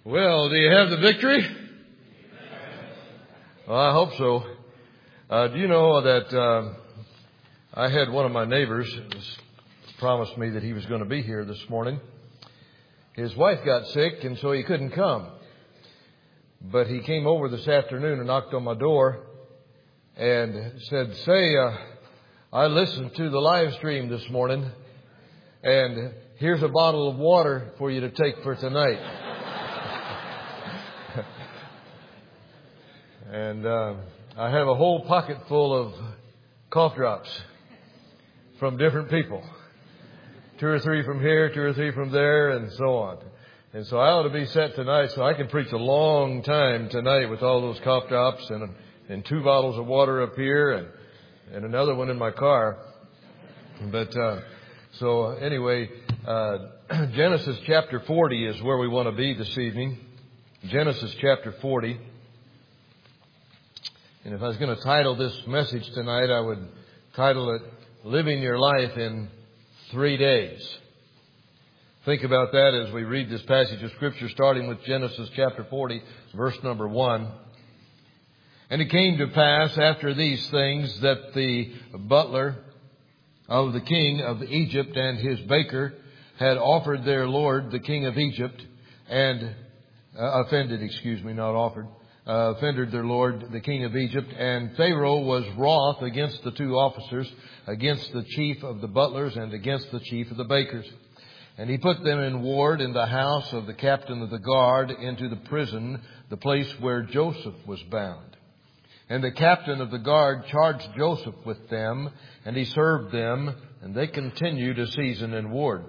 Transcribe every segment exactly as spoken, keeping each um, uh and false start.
Well, do you have the victory? Well, I hope so. Uh, do you know that uh, I had one of my neighbors promised me that he was going to be here this morning. His wife got sick, and so he couldn't come. But he came over this afternoon and knocked on my door and said, say, uh, I listened to the live stream this morning, and here's a bottle of water for you to take for tonight. And uh, I have a whole pocket full of cough drops from different people. Two or three from here, two or three from there, and so on. And so I ought to be set tonight so I can preach a long time tonight with all those cough drops and and two bottles of water up here and, and another one in my car. But uh, so anyway, uh, Genesis chapter forty is where we want to be this evening. Genesis chapter forty. And if I was going to title this message tonight, I would title it, Living Your Life in Three Days. Think about that as we read this passage of Scripture, starting with Genesis chapter forty, verse number one. And it came to pass after these things that the butler of the king of Egypt and his baker had offered their lord, the king of Egypt, and uh, offended, excuse me, not offered, Uh, offended their lord, the king of Egypt, and Pharaoh was wroth against the two officers, against the chief of the butlers, and against the chief of the bakers. And he put them in ward in the house of the captain of the guard into the prison, the place where Joseph was bound. And the captain of the guard charged Joseph with them, and he served them, and they continued a season in ward.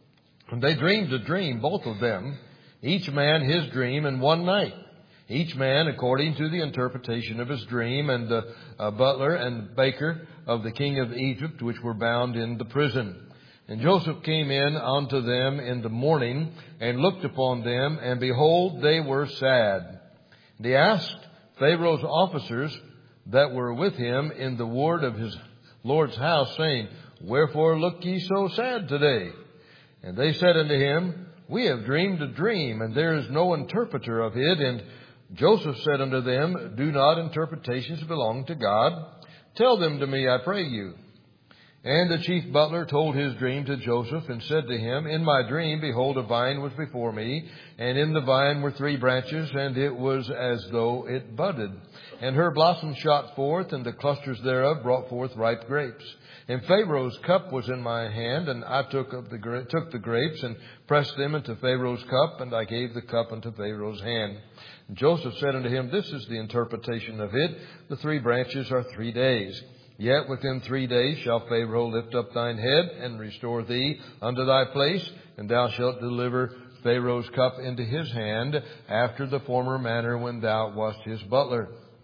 And they dreamed a dream, both of them, each man his dream in one night. Each man according to the interpretation of his dream, and the uh, butler and baker of the king of Egypt, which were bound in the prison. And Joseph came in unto them in the morning, and looked upon them, and behold, they were sad. And he asked Pharaoh's officers that were with him in the ward of his Lord's house, saying, Wherefore look ye so sad today? And they said unto him, We have dreamed a dream, and there is no interpreter of it. And Joseph said unto them, Do not interpretations belong to God? Tell them to me, I pray you. And the chief butler told his dream to Joseph, and said to him, In my dream, behold, a vine was before me, and in the vine were three branches, and it was as though it budded. And her blossoms shot forth, and the clusters thereof brought forth ripe grapes. And Pharaoh's cup was in my hand, and I took up the gra- took the grapes, and pressed them into Pharaoh's cup, and I gave the cup into Pharaoh's hand. And Joseph said unto him, This is the interpretation of it. The three branches are three days. Yet within three days shall Pharaoh lift up thine head, and restore thee unto thy place, and thou shalt deliver Pharaoh's cup into his hand, after the former manner when thou wast his butler.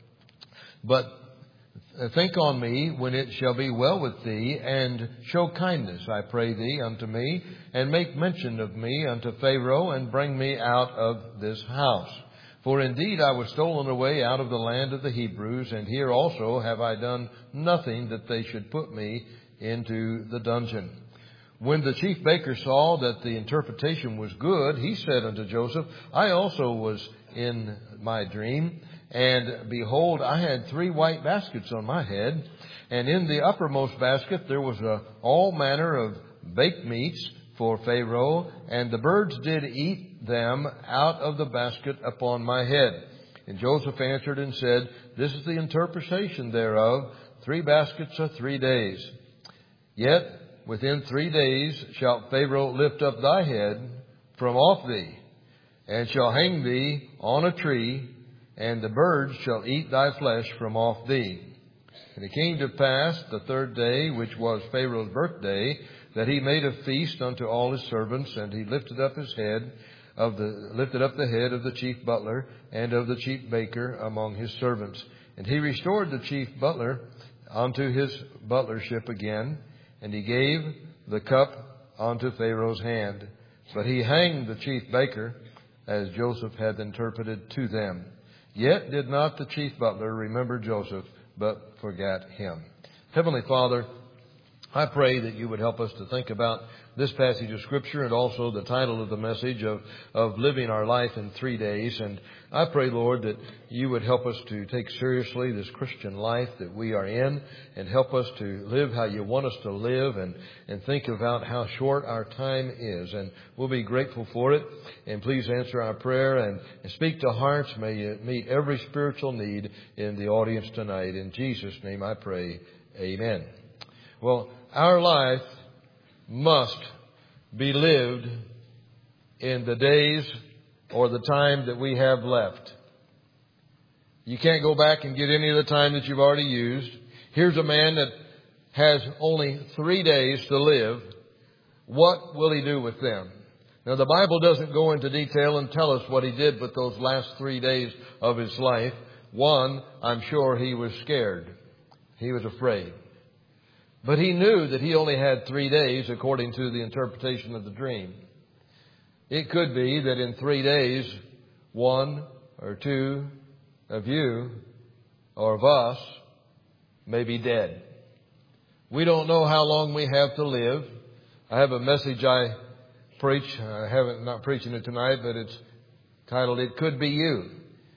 But think on me when it shall be well with thee, and show kindness, I pray thee, unto me, and make mention of me unto Pharaoh, and bring me out of this house. For indeed I was stolen away out of the land of the Hebrews, and here also have I done nothing that they should put me into the dungeon. When the chief baker saw that the interpretation was good, he said unto Joseph, I also was in my dream, and behold, I had three white baskets on my head, and in the uppermost basket there was a, all manner of baked meats for Pharaoh, and the birds did eat them out of the basket upon my head. And Joseph answered and said, This is the interpretation thereof. Three baskets are three days. Yet within three days shall Pharaoh lift up thy head from off thee, and shall hang thee on a tree, and the birds shall eat thy flesh from off thee. And it came to pass the third day, which was Pharaoh's birthday, that he made a feast unto all his servants, and he lifted up his head of the lifted up the head of the chief butler and of the chief baker among his servants. And he restored the chief butler unto his butlership again, and he gave the cup unto Pharaoh's hand. But he hanged the chief baker, as Joseph had interpreted to them. Yet did not the chief butler remember Joseph, but forgat him. Heavenly Father, I pray that you would help us to think about this passage of Scripture and also the title of the message of, of living our life in three days. And I pray, Lord, that you would help us to take seriously this Christian life that we are in and help us to live how you want us to live and, and think about how short our time is. And we'll be grateful for it. And please answer our prayer and, and speak to hearts. May you meet every spiritual need in the audience tonight. In Jesus' name I pray. Amen. Well, our life must be lived in the days or the time that we have left. You can't go back and get any of the time that you've already used. Here's a man that has only three days to live. What will he do with them? Now, the Bible doesn't go into detail and tell us what he did with those last three days of his life. One, I'm sure he was scared. He was afraid. But he knew that he only had three days according to the interpretation of the dream. It could be that in three days, one or two of you or of us may be dead. We don't know how long we have to live. I have a message I preach. I haven't, not preaching it tonight, but it's titled, It Could Be You.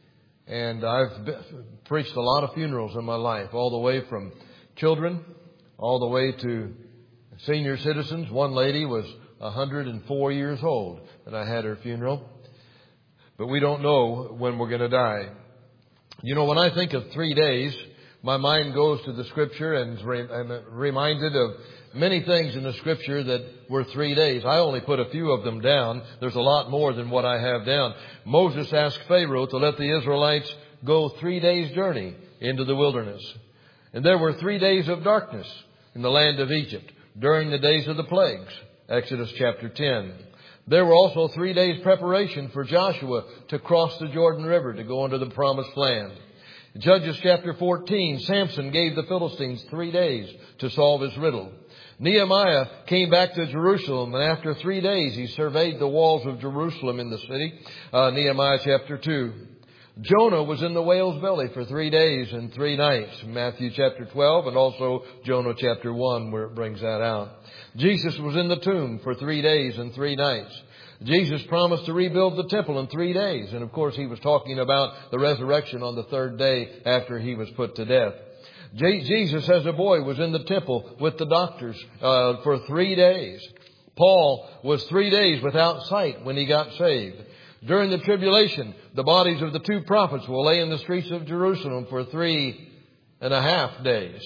And I've been, preached a lot of funerals in my life, all the way from children, all the way to senior citizens. One lady was one hundred four years old and I had her funeral. But we don't know when we're going to die. You know, when I think of three days, my mind goes to the Scripture and I'm reminded of many things in the Scripture that were three days. I only put a few of them down. There's a lot more than what I have down. Moses asked Pharaoh to let the Israelites go three days' journey into the wilderness. And there were three days of darkness in the land of Egypt during the days of the plagues. Exodus chapter ten. There were also three days preparation for Joshua to cross the Jordan River to go into the promised land. In Judges chapter fourteen, Samson gave the Philistines three days to solve his riddle. Nehemiah came back to Jerusalem, and after three days he surveyed the walls of Jerusalem in the city. Uh, Nehemiah chapter two. Jonah was in the whale's belly for three days and three nights. Matthew chapter twelve and also Jonah chapter one, where it brings that out. Jesus was in the tomb for three days and three nights. Jesus promised to rebuild the temple in three days. And of course, he was talking about the resurrection on the third day after he was put to death. J- Jesus, as a boy, was in the temple with the doctors uh, for three days. Paul was three days without sight when he got saved. During the tribulation, the bodies of the two prophets will lay in the streets of Jerusalem for three and a half days.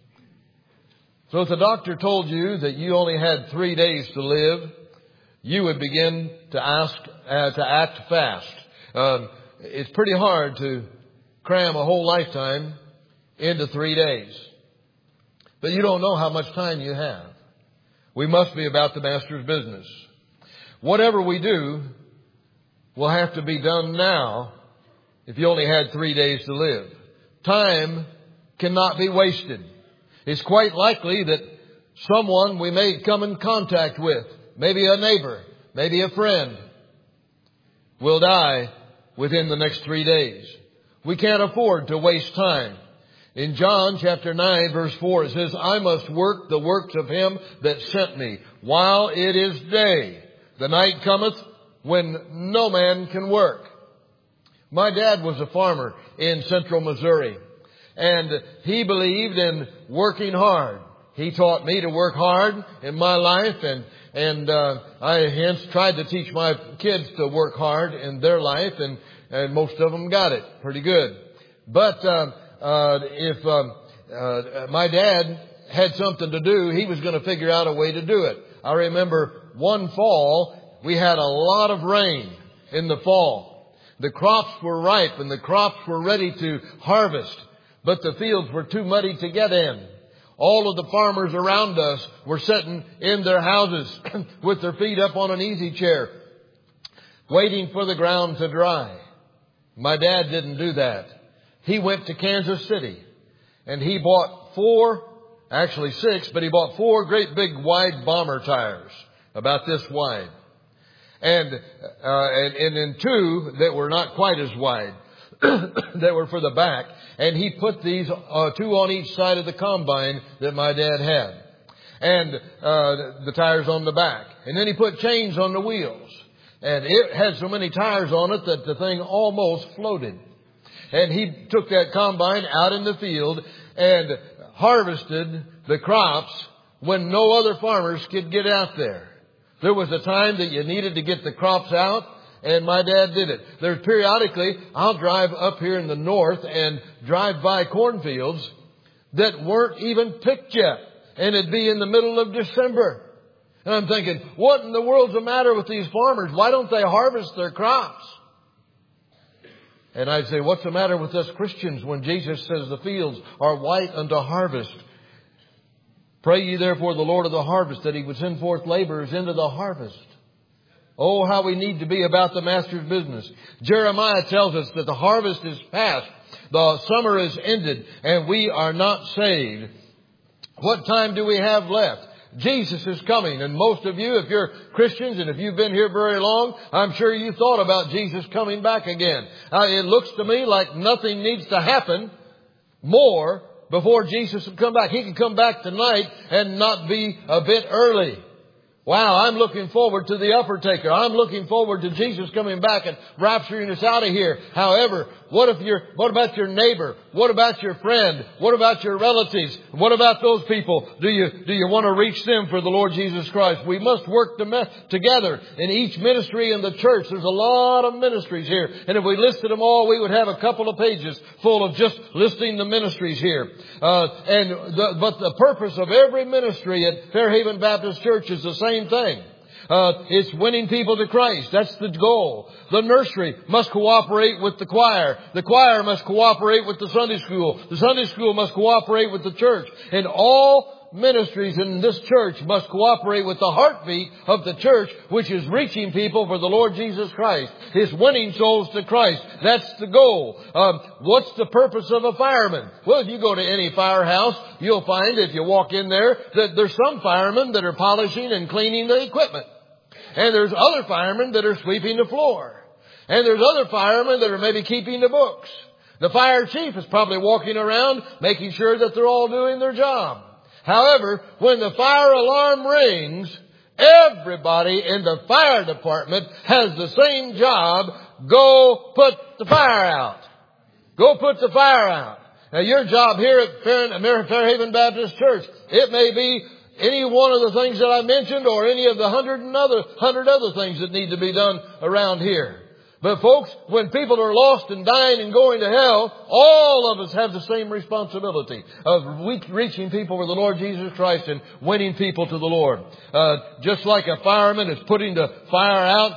So if the doctor told you that you only had three days to live, you would begin to ask, uh, to act fast. Um, it's pretty hard to cram a whole lifetime into three days. But you don't know how much time you have. We must be about the Master's business. Whatever we do will have to be done now if you only had three days to live. Time cannot be wasted. It's quite likely that someone we may come in contact with, maybe a neighbor, maybe a friend, will die within the next three days. We can't afford to waste time. In John chapter nine verse four it says, I must work the works of him that sent me while it is day. The night cometh when no man can work. My dad was a farmer in central Missouri, and he believed in working hard. He taught me to work hard in my life, and and uh, I hence tried to teach my kids to work hard in their life, and, and most of them got it pretty good. But uh, uh, if um, uh, my dad had something to do, he was going to figure out a way to do it. I remember one fall, we had a lot of rain in the fall. The crops were ripe and the crops were ready to harvest, but the fields were too muddy to get in. All of the farmers around us were sitting in their houses with their feet up on an easy chair, waiting for the ground to dry. My dad didn't do that. He went to Kansas City and he bought four, actually six, but he bought four great big wide bomber tires, about this wide. And, uh, and, and then two that were not quite as wide, that were for the back. And he put these uh, two on each side of the combine that my dad had. and uh, the tires on the back. And then he put chains on the wheels. And it had so many tires on it that the thing almost floated. And he took that combine out in the field and harvested the crops when no other farmers could get out there. There was a time that you needed to get the crops out, and my dad did it. There's periodically, I'll drive up here in the north and drive by cornfields that weren't even picked yet. And it'd be in the middle of December. And I'm thinking, what in the world's the matter with these farmers? Why don't they harvest their crops? And I'd say, what's the matter with us Christians when Jesus says the fields are white unto harvest? Pray ye therefore the Lord of the harvest that he would send forth laborers into the harvest. Oh, how we need to be about the Master's business. Jeremiah tells us that the harvest is past. The summer is ended and we are not saved. What time do we have left? Jesus is coming. And most of you, if you're Christians and if you've been here very long, I'm sure you thought about Jesus coming back again. Uh, it looks to me like nothing needs to happen more before Jesus will come back. He can come back tonight and not be a bit early. Wow, I'm looking forward to the upper taker. I'm looking forward to Jesus coming back and rapturing us out of here. However, what if you're, what about your neighbor? What about your friend? What about your relatives? What about those people? Do you, do you want to reach them for the Lord Jesus Christ? We must work together in each ministry in the church. There's a lot of ministries here. And if we listed them all, we would have a couple of pages full of just listing the ministries here. Uh, and the, but the purpose of every ministry at Fairhaven Baptist Church is the same thing. Uh, it's winning people to Christ. That's the goal. The nursery must cooperate with the choir. The choir must cooperate with the Sunday school. The Sunday school must cooperate with the church. And all ministries in this church must cooperate with the heartbeat of the church, which is reaching people for the Lord Jesus Christ. It's winning souls to Christ. That's the goal. Um, what's the purpose of a fireman? Well, if you go to any firehouse, you'll find if you walk in there that there's some firemen that are polishing and cleaning the equipment. And there's other firemen that are sweeping the floor. And there's other firemen that are maybe keeping the books. The fire chief is probably walking around making sure that they're all doing their job. However, when the fire alarm rings, everybody in the fire department has the same job. Go put the fire out. Go put the fire out. Now, your job here at Fairhaven Baptist Church, it may be any one of the things that I mentioned or any of the hundred and other, hundred other things that need to be done around here. But folks, when people are lost and dying and going to hell, all of us have the same responsibility of reaching people for the Lord Jesus Christ and winning people to the Lord. Uh, just like a fireman is putting the fire out,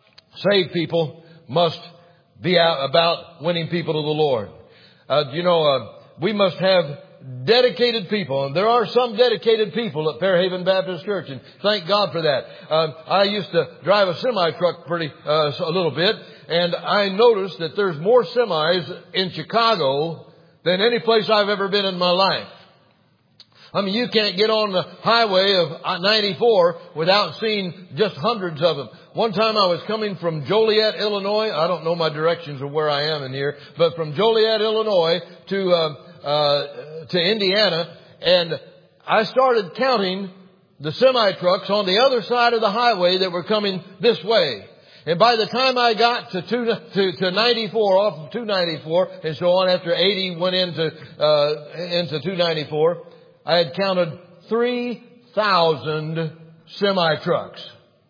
saved people must be out about winning people to the Lord. Uh, you know, uh, we must have dedicated people, and there are some dedicated people at Fairhaven Baptist Church, and thank God for that. Um, I used to drive a semi-truck pretty uh, a little bit, and I noticed that there's more semis in Chicago than any place I've ever been in my life. I mean, you can't get on the highway of ninety-four without seeing just hundreds of them. One time I was coming from Joliet, Illinois. I don't know my directions of where I am in here, but from Joliet, Illinois to uh, uh, to Indiana, and I started counting the semi-trucks on the other side of the highway that were coming this way. And by the time I got to two, to, to ninety-four, off of two ninety-four, and so on, after eighty went into uh, into two ninety-four, I had counted three thousand semi-trucks.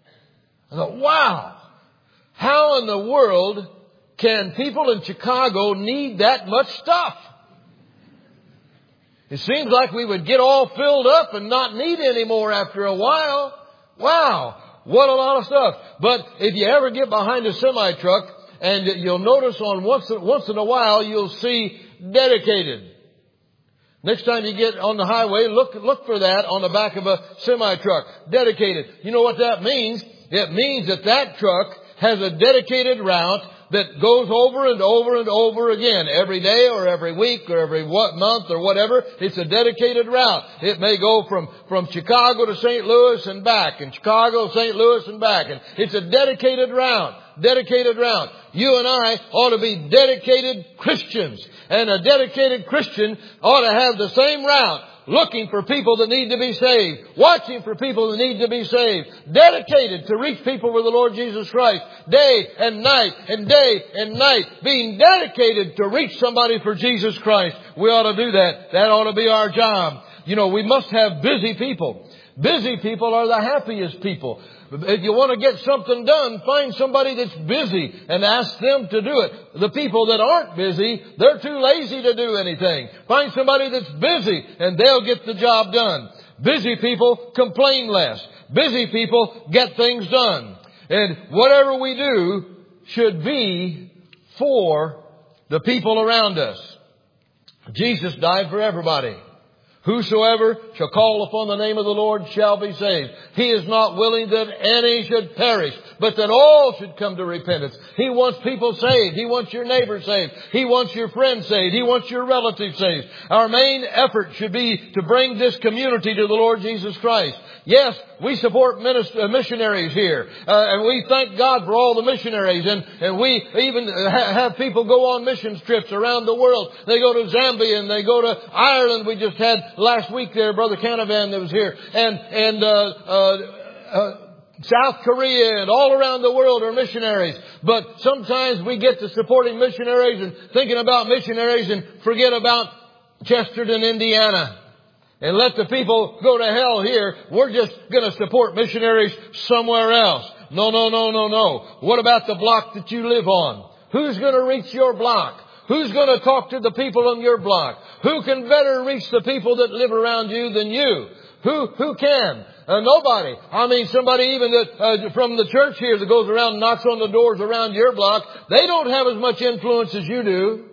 I thought, wow, how in the world can people in Chicago need that much stuff? It seems like we would get all filled up and not need any more after a while. Wow, what a lot of stuff. But if you ever get behind a semi-truck, and you'll notice on once, once in a while, you'll see dedicated. Next time you get on the highway, look, look for that on the back of a semi-truck. Dedicated. You know what that means? It means that that truck has a dedicated route that goes over and over and over again every day or every week or every what month or whatever. It's a dedicated route. It may go from, from Chicago to Saint Louis and back, and Chicago, Saint Louis and back. And it's a dedicated route. Dedicated route. You and I ought to be dedicated Christians. And a dedicated Christian ought to have the same route looking for people that need to be saved, watching for people that need to be saved, dedicated to reach people with the Lord Jesus Christ, day and night and day and night, being dedicated to reach somebody for Jesus Christ. We ought to do that. That ought to be our job. You know, we must have busy people. Busy people are the happiest people. If you want to get something done, find somebody that's busy and ask them to do it. The people that aren't busy, they're too lazy to do anything. Find somebody that's busy and they'll get the job done. Busy people complain less. Busy people get things done. And whatever we do should be for the people around us. Jesus died for everybody. Whosoever shall call upon the name of the Lord shall be saved. He is not willing that any should perish, but that all should come to repentance. He wants people saved. He wants your neighbor saved. He wants your friend saved. He wants your relative saved. Our main effort should be to bring this community to the Lord Jesus Christ. Yes, we support minister, uh, missionaries here, uh, and we thank God for all the missionaries, and, and we even ha- have people go on missions trips around the world. They go to Zambia and they go to Ireland. We just had last week there, Brother Canavan that was here, and and uh, uh, uh, South Korea and all around the world are missionaries. But sometimes we get to supporting missionaries and thinking about missionaries and forget about Chesterton, Indiana. And let the people go to hell here. We're just going to support missionaries somewhere else. No, no, no, no, no. What about the block that you live on? Who's going to reach your block? Who's going to talk to the people on your block? Who can better reach the people that live around you than you? Who, who can? Uh, nobody. I mean, somebody even that, uh, from the church here that goes around and knocks on the doors around your block, they don't have as much influence as you do.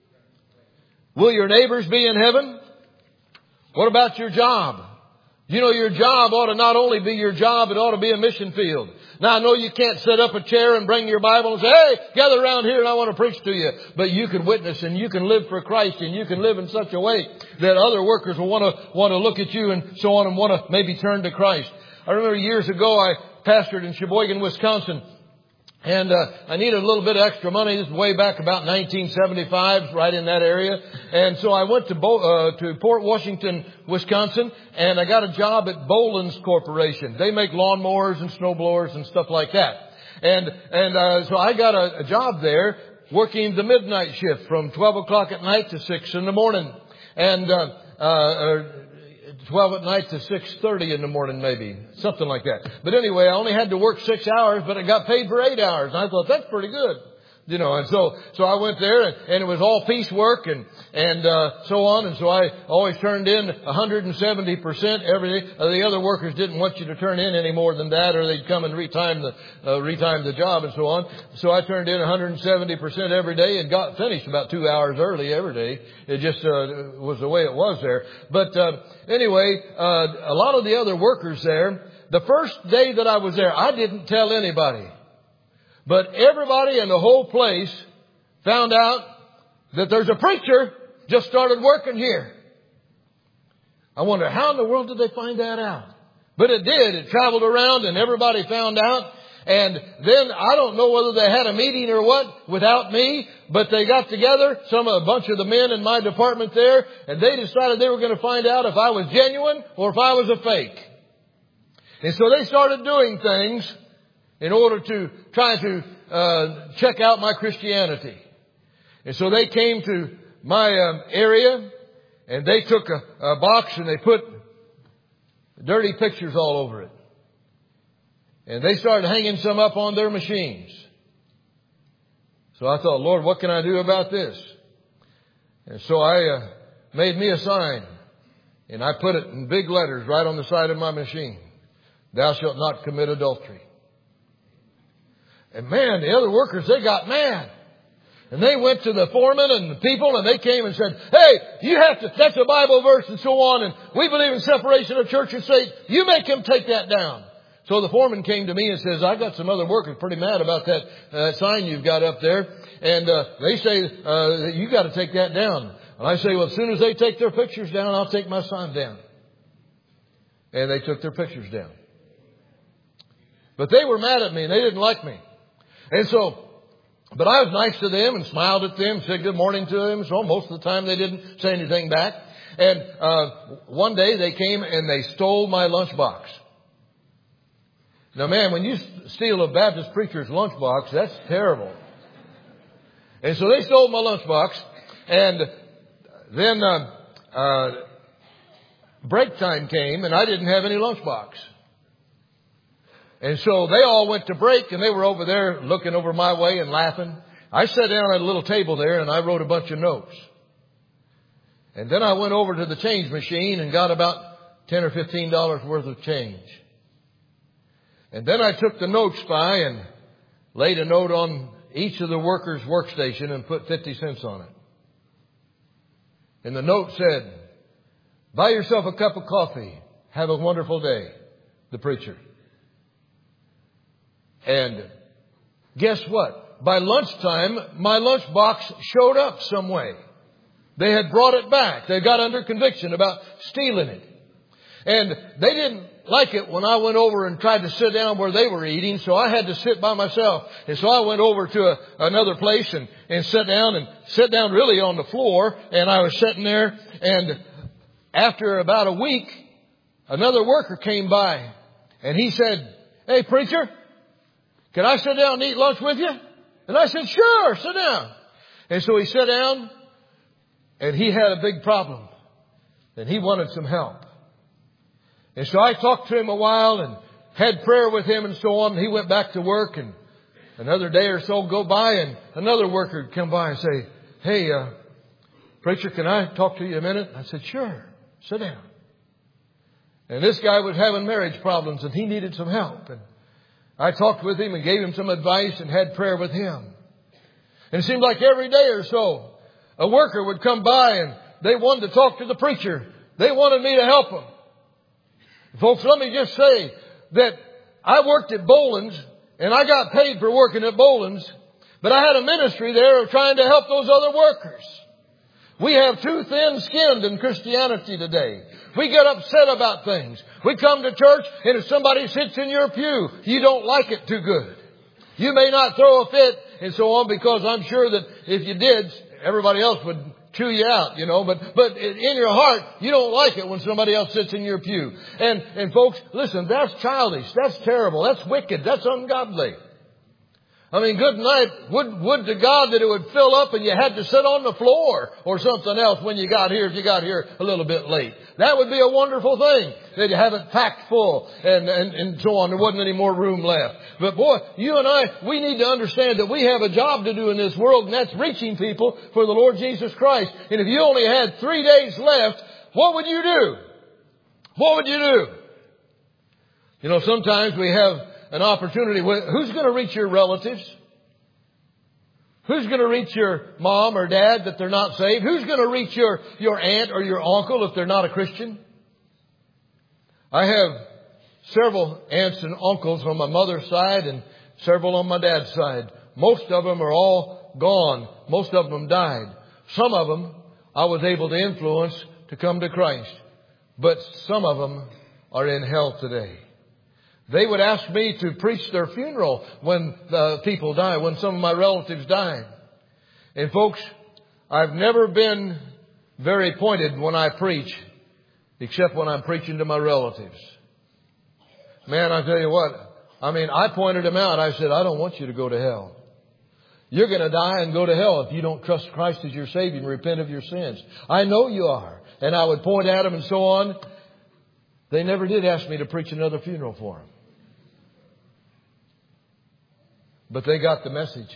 Will your neighbors be in heaven? What about your job? You know, your job ought to not only be your job, it ought to be a mission field. Now, I know you can't set up a chair and bring your Bible and say, hey, gather around here and I want to preach to you. But you can witness and you can live for Christ, and you can live in such a way that other workers will want to, want to look at you and so on and want to maybe turn to Christ. I remember years ago I pastored in Sheboygan, Wisconsin. And uh, I needed a little bit of extra money. This is way back about nineteen seventy-five, right in that area. And so I went to Bo- uh, to Port Washington, Wisconsin, and I got a job at Boland's Corporation. They make lawnmowers and snowblowers and stuff like that. And and uh, so I got a, a job there, working the midnight shift from twelve o'clock at night to six in the morning, and uh, uh, twelve at night to six thirty in the morning, maybe. Something like that. But anyway, I only had to work six hours, but I got paid for eight hours. And I thought, that's pretty good. You know, and so, so I went there and, and it was all piecework and, and, uh, so on. And so I always turned in one hundred seventy percent every day. Uh, the other workers didn't want you to turn in any more than that, or they'd come and retime the, uh, retime the job and so on. So I turned in one hundred seventy percent every day and got finished about two hours early every day. It just, uh, was the way it was there. But, uh, anyway, uh, a lot of the other workers there, the first day that I was there, I didn't tell anybody. But everybody in the whole place found out that there's a preacher just started working here. I wonder, how in the world did they find that out? But it did. It traveled around and everybody found out. And then I don't know whether they had a meeting or what without me, but they got together, some a bunch of the men in my department there, and they decided they were going to find out if I was genuine or if I was a fake. And so they started doing things in order to try to uh, check out my Christianity. And so they came to my um, area, and they took a, a box and they put dirty pictures all over it. And they started hanging some up on their machines. So I thought, Lord, what can I do about this? And so I uh, made me a sign, and I put it in big letters right on the side of my machine. Thou shalt not commit adultery. And man, the other workers, they got mad. And they went to the foreman and the people, and they came and said, hey, you have to, that's a Bible verse and so on, and we believe in separation of church and state. You make him take that down. So the foreman came to me and says, I got some other workers pretty mad about that uh, sign you've got up there. And uh, they say, uh, you got to take that down. And I say, well, as soon as they take their pictures down, I'll take my sign down. And they took their pictures down. But they were mad at me and they didn't like me. And so, but I was nice to them and smiled at them, said good morning to them. So most of the time they didn't say anything back. And uh, one day they came and they stole my lunchbox. Now, man, when you steal a Baptist preacher's lunchbox, that's terrible. And so they stole my lunchbox. And then uh, uh, break time came, and I didn't have any lunchbox. And so they all went to break, and they were over there looking over my way and laughing. I sat down at a little table there, and I wrote a bunch of notes. And then I went over to the change machine and got about ten or fifteen dollars worth of change. And then I took the notes by and laid a note on each of the workers' workstation and put fifty cents on it. And the note said, "Buy yourself a cup of coffee. Have a wonderful day." The preacher. And guess what? By lunchtime, my lunchbox showed up some way. They had brought it back. They got under conviction about stealing it. And they didn't like it when I went over and tried to sit down where they were eating, so I had to sit by myself. And so I went over to a, another place and, and sat down and sat down really on the floor. And I was sitting there, and after about a week, another worker came by and he said, "Hey, preacher, can I sit down and eat lunch with you?" And I said, "Sure, sit down." And so he sat down, and he had a big problem, and he wanted some help. And so I talked to him a while and had prayer with him and so on. And he went back to work, and another day or so go by, and another worker would come by and say, "Hey, uh, preacher, can I talk to you a minute?" I said, "Sure, sit down." And this guy was having marriage problems, and he needed some help. And I talked with him and gave him some advice and had prayer with him. And it seemed like every day or so, a worker would come by and they wanted to talk to the preacher. They wanted me to help them. Folks, let me just say that I worked at Boland's, and I got paid for working at Boland's, but I had a ministry there of trying to help those other workers. We have too thin-skinned in Christianity today. We get upset about things. We come to church, and if somebody sits in your pew, you don't like it too good. You may not throw a fit and so on, because I'm sure that if you did, everybody else would chew you out, you know. But but in your heart, you don't like it when somebody else sits in your pew. And, and folks, listen, that's childish. That's terrible. That's wicked. That's ungodly. I mean, good night. Would, would to God that it would fill up and you had to sit on the floor or something else when you got here, if you got here a little bit late. That would be a wonderful thing, that you have it packed full and, and, and so on. There wasn't any more room left. But boy, you and I, we need to understand that we have a job to do in this world, and that's reaching people for the Lord Jesus Christ. And if you only had three days left, what would you do? What would you do? You know, sometimes we have an opportunity. Who's going to reach your relatives? Who's going to reach your mom or dad that they're not saved? Who's going to reach your, your aunt or your uncle if they're not a Christian? I have several aunts and uncles on my mother's side and several on my dad's side. Most of them are all gone. Most of them died. Some of them I was able to influence to come to Christ. But some of them are in hell today. They would ask me to preach their funeral when the people die, when some of my relatives died. And folks, I've never been very pointed when I preach, except when I'm preaching to my relatives. Man, I tell you what, I mean, I pointed them out. I said, I don't want you to go to hell. You're going to die and go to hell if you don't trust Christ as your Savior and repent of your sins. I know you are. And I would point at them and so on. They never did ask me to preach another funeral for them. But they got the message.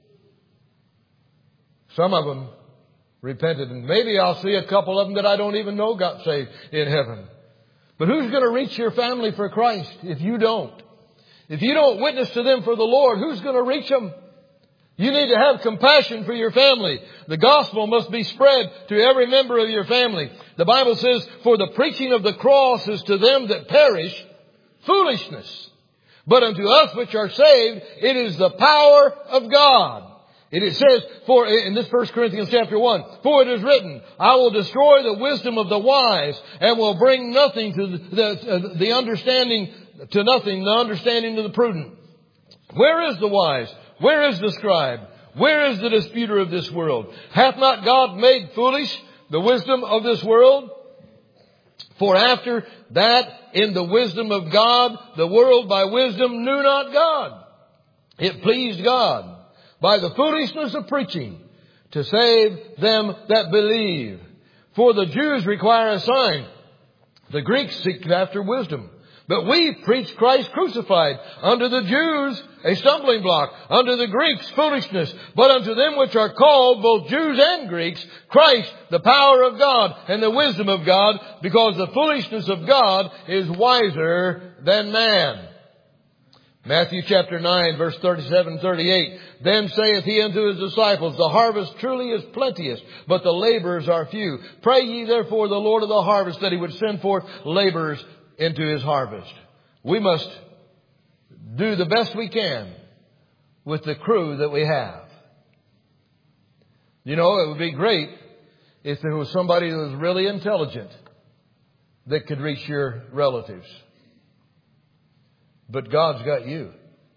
Some of them repented. And maybe I'll see a couple of them that I don't even know got saved in heaven. But who's going to reach your family for Christ if you don't? If you don't witness to them for the Lord, who's going to reach them? You need to have compassion for your family. The gospel must be spread to every member of your family. The Bible says, for the preaching of the cross is to them that perish foolishness. But unto us which are saved, it is the power of God. It says, for in this First Corinthians chapter one, for it is written, I will destroy the wisdom of the wise and will bring nothing to the, the, the understanding, to nothing, the understanding of the prudent. Where is the wise? Where is the scribe? Where is the disputer of this world? Hath not God made foolish the wisdom of this world? For after that, in the wisdom of God, the world by wisdom knew not God. It pleased God by the foolishness of preaching to save them that believe. For the Jews require a sign. The Greeks seek after wisdom. But we preach Christ crucified, unto the Jews a stumbling block, unto the Greeks foolishness, but unto them which are called, both Jews and Greeks, Christ, the power of God and the wisdom of God, because the foolishness of God is wiser than man. Matthew chapter nine, verse thirty-seven, thirty-eight. Then saith he unto his disciples, the harvest truly is plenteous, but the laborers are few. Pray ye therefore the Lord of the harvest that he would send forth laborers into his harvest. We must do the best we can with the crew that we have. You know, it would be great if there was somebody that was really intelligent that could reach your relatives. But God's got you.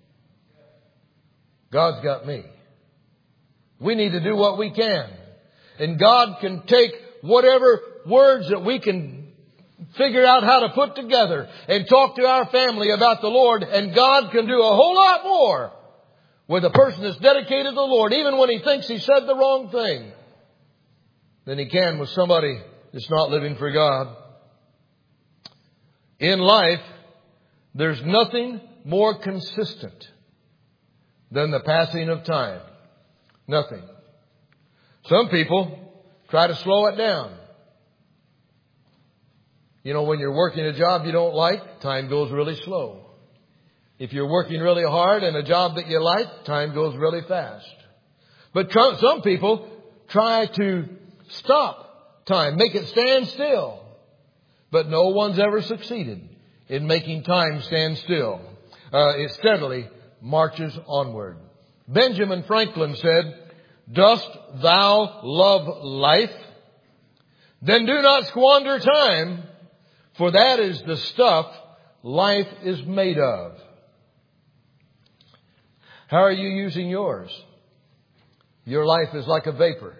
God's got me. We need to do what we can. And God can take whatever words that we can figure out how to put together and talk to our family about the Lord. And God can do a whole lot more with a person that's dedicated to the Lord, even when he thinks he said the wrong thing, than he can with somebody that's not living for God. In life, there's nothing more consistent than the passing of time. Nothing. Some people try to slow it down. You know, when you're working a job you don't like, time goes really slow. If you're working really hard in a job that you like, time goes really fast. But some people try to stop time, make it stand still. But no one's ever succeeded in making time stand still. Uh, it steadily marches onward. Benjamin Franklin said, dost thou love life? Then do not squander time, for that is the stuff life is made of. How are you using yours? Your life is like a vapor.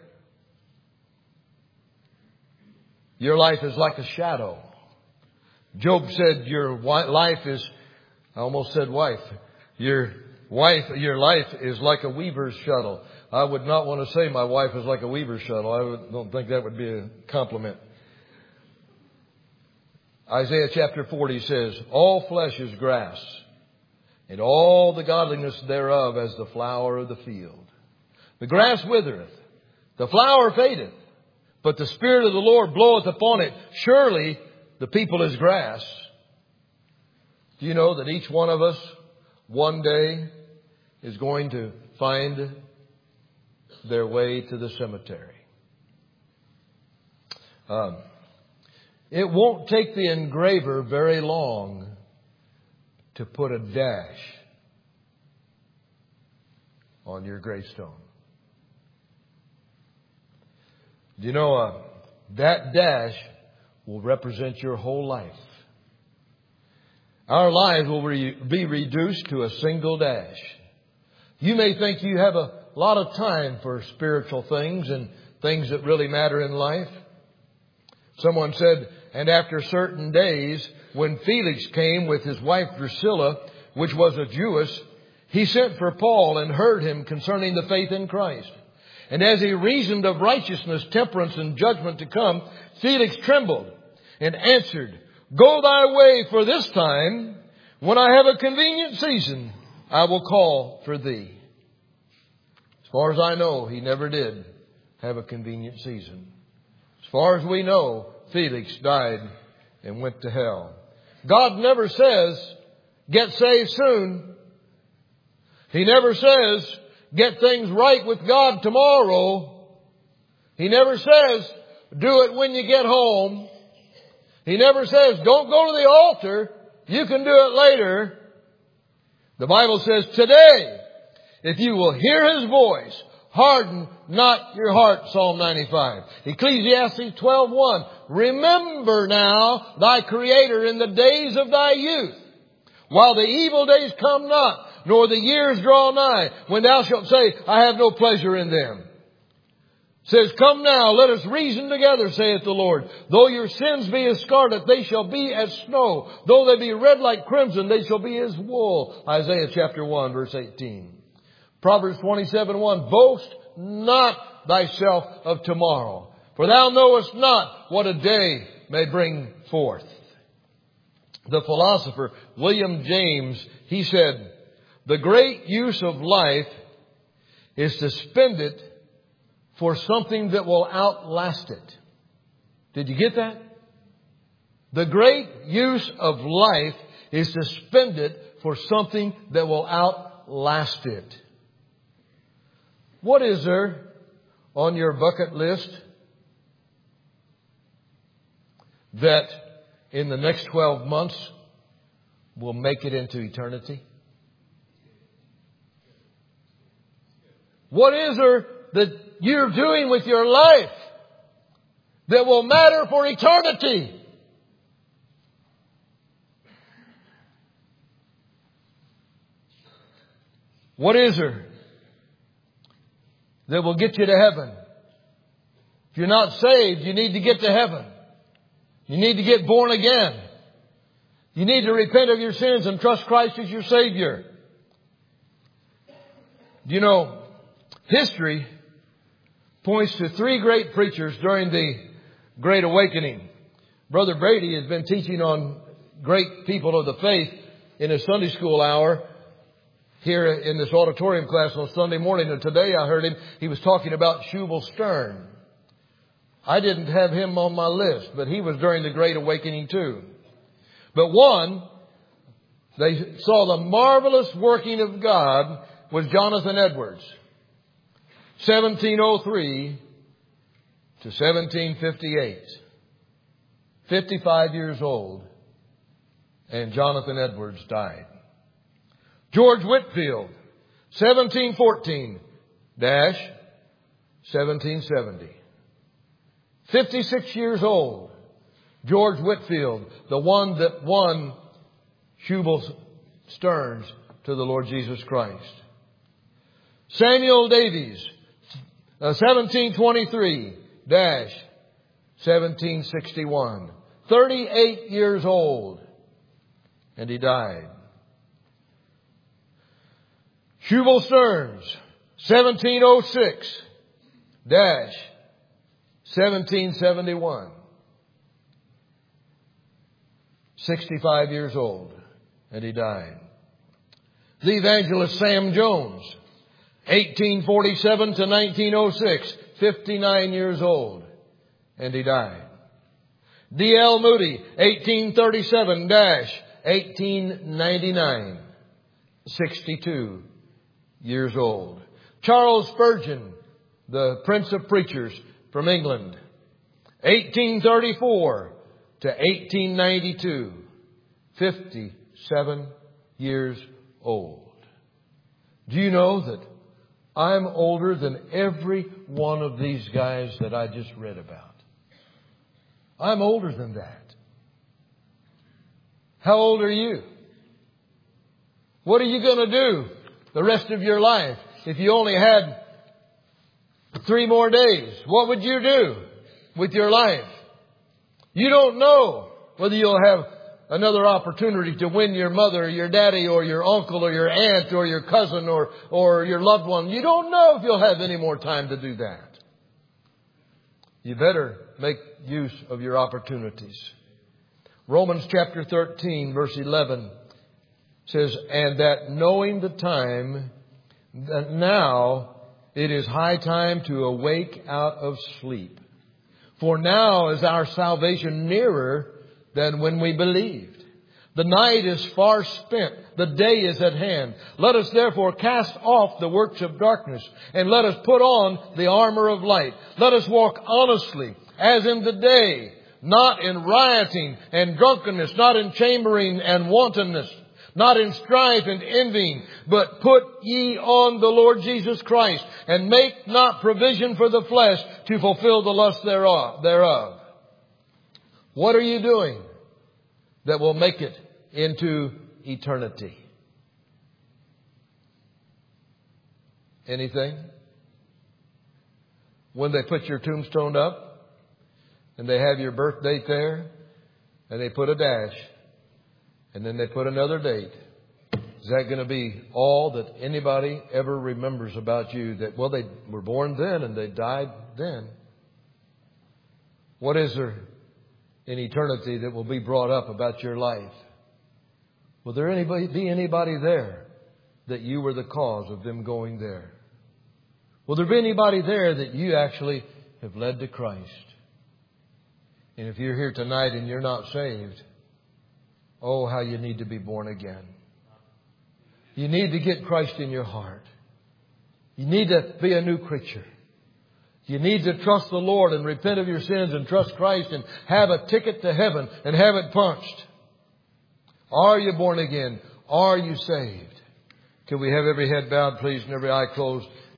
Your life is like a shadow. Job said your life is, I almost said wife. Your wife, your life is like a weaver's shuttle. I would not want to say my wife is like a weaver's shuttle. I don't think that would be a compliment. Isaiah chapter forty says, all flesh is grass, and all the godliness thereof as the flower of the field. The grass withereth, the flower fadeth, but the Spirit of the Lord bloweth upon it. Surely the people is grass. Do you know that each one of us one day is going to find their way to the cemetery? Um, it won't take the engraver very long to put a dash on your gravestone. Do you know uh, that dash will represent your whole life? Our lives will re- be reduced to a single dash. You may think you have a lot of time for spiritual things and things that really matter in life. Someone said, and after certain days, when Felix came with his wife Drusilla, which was a Jewess, he sent for Paul and heard him concerning the faith in Christ. And as he reasoned of righteousness, temperance, and judgment to come, Felix trembled and answered, go thy way for this time. When I have a convenient season, I will call for thee. As far as I know, he never did have a convenient season. As far as we know, Felix died and went to hell. God never says, get saved soon. He never says, get things right with God tomorrow. He never says, do it when you get home. He never says, don't go to the altar. You can do it later. The Bible says, today, if you will hear His voice, harden not your heart, Psalm ninety-five. Ecclesiastes twelve one. Remember now thy Creator in the days of thy youth, while the evil days come not, nor the years draw nigh, when thou shalt say, I have no pleasure in them. says, "Come now, let us reason together, saith the Lord. Though your sins be as scarlet, they shall be as snow. Though they be red like crimson, they shall be as wool." Isaiah chapter one, verse eighteen. Proverbs twenty-seven, one. "Boast not thyself of tomorrow, for thou knowest not what a day may bring forth." The philosopher William James, he said, "The great use of life is to spend it for something that will outlast it." Did you get that? The great use of life is to spend it for something that will outlast it. What is there on your bucket list that in the next twelve months will make it into eternity? What is there that you're doing with your life that will matter for eternity? What is there that will get you to heaven? If you're not saved, you need to get to heaven. You need to get born again. You need to repent of your sins and trust Christ as your Savior. Do you know, history points to three great preachers during the Great Awakening. Brother Brady has been teaching on great people of the faith in his Sunday school hour here in this auditorium class on Sunday morning. And today I heard him, he was talking about Shubal Stern. I didn't have him on my list, but he was during the Great Awakening too. But one, they saw the marvelous working of God, was Jonathan Edwards. seventeen oh three to seventeen fifty-eight. fifty-five years old. And Jonathan Edwards died. George Whitefield, seventeen fourteen to seventeen seventy. fifty-six years old. George Whitefield, the one that won Shubal Stearns to the Lord Jesus Christ. Samuel Davies, uh, seventeen twenty-three to seventeen sixty-one. thirty-eight years old. And he died. Shubal Stearns, seventeen oh six to seventeen seventy-one. sixty-five years old. And he died. The evangelist Sam Jones, eighteen forty-seven to nineteen oh six. fifty-nine years old. And he died. D L Moody, eighteen thirty-seven to eighteen ninety-nine. sixty-two years old. Charles Spurgeon, the Prince of Preachers from England, eighteen thirty-four to eighteen ninety-two. fifty-seven years old. Do you know that I'm older than every one of these guys that I just read about? I'm older than that. How old are you? What are you going to do the rest of your life if you only had three more days? What would you do with your life? You don't know whether you'll have another opportunity to win your mother or your daddy or your uncle or your aunt or your cousin or, or your loved one. You don't know if you'll have any more time to do that. You better make use of your opportunities. Romans chapter thirteen, verse eleven says, "And that knowing the time, that now it is high time to awake out of sleep. For now is our salvation nearer than when we believed. The night is far spent. The day is at hand. Let us therefore cast off the works of darkness and let us put on the armor of light. Let us walk honestly as in the day, not in rioting and drunkenness, not in chambering and wantonness, not in strife and envying, but put ye on the Lord Jesus Christ, and make not provision for the flesh to fulfill the lust thereof." What are you doing that will make it into eternity? Anything? when they put your tombstone up and they have your birth date there and they put a dash and then they put another date, is that going to be all that anybody ever remembers about you? That, well, they were born then and they died then. What is there in eternity that will be brought up about your life? Will there anybody be anybody there that you were the cause of them going there? Will there be anybody there that you actually have led to Christ? And if you're here tonight and you're not saved, oh, how you need to be born again. You need to get Christ in your heart. You need to be a new creature. You need to trust the Lord and repent of your sins and trust Christ and have a ticket to heaven and have it punched. Are you born again? Are you saved? Can we have every head bowed, please, and every eye closed?